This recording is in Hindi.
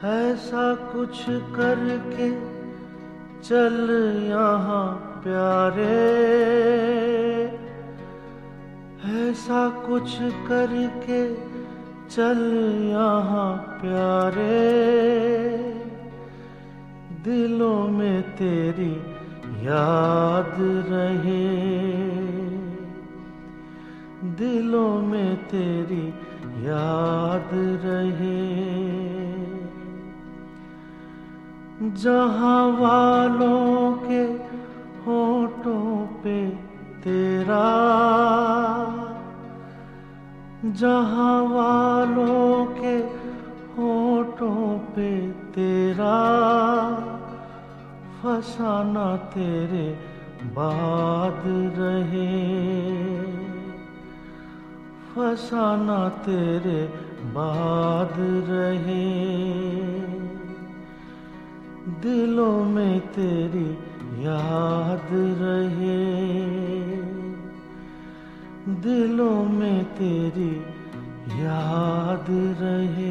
ऐसा कुछ करके चल यहाँ प्यारे, ऐसा कुछ करके चल यहाँ प्यारे, दिलों में तेरी याद रहे, दिलों में तेरी याद रहे। जहाँ वालों के होठों पे तेरा, जहाँ वालों के होठों पे तेरा, फसाना तेरे बाद रहे, फसाना तेरे बाद रहे, दिलों में तेरी याद रहे, दिलों में तेरी याद रहे।